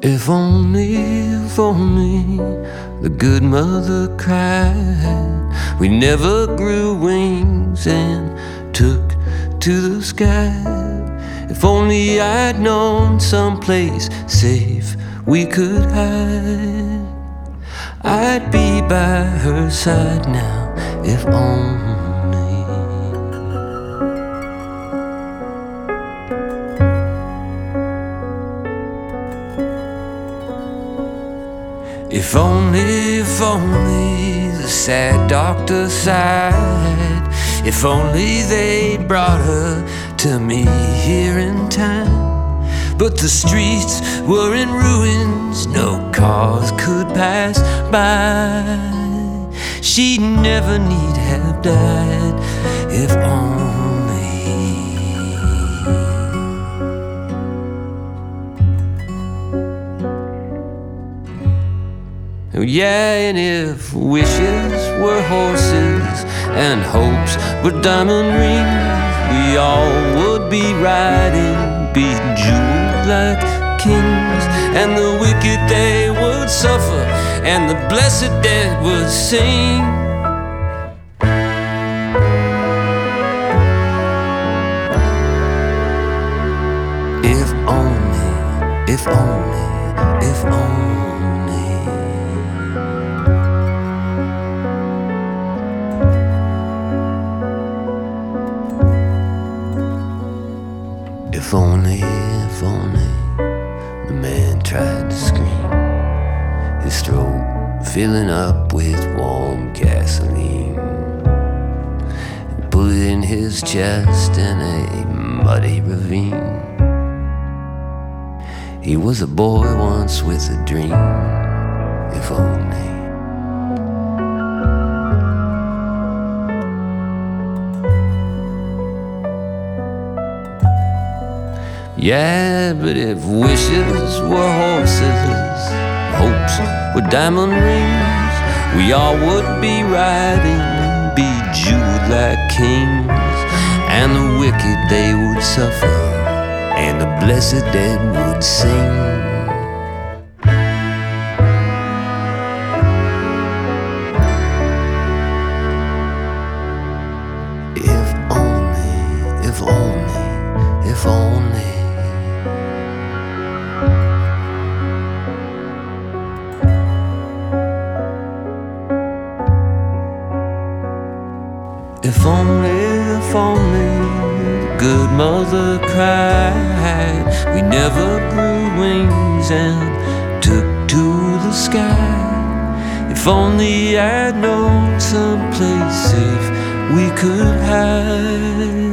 If only the good mother cried, we never grew wings and took to the sky. If only I'd known someplace safe we could hide, I'd be by her side now, if only. If only the sad doctor sighed. If only they brought her to me here in time. But the streets were in ruins, no cars could pass by. She'd never need have died, if only. Yeah, and if wishes were horses and hopes were diamond rings, we all would be riding, bejeweled like kings. And the wicked they would suffer, and the blessed dead would sing. If only, if only, if only. If only the man tried to scream, his throat filling up with warm gasoline, and put it in his chest in a muddy ravine. He was a boy once with a dream, if only. Yeah, but if wishes were horses, hopes were diamond rings, we all would be riding, bejeweled like kings. And the wicked they would suffer, and the blessed dead would sing. If only, if only, if only. If only the good mother cried, we never grew wings and took to the sky. If only I'd known someplace safe we could hide.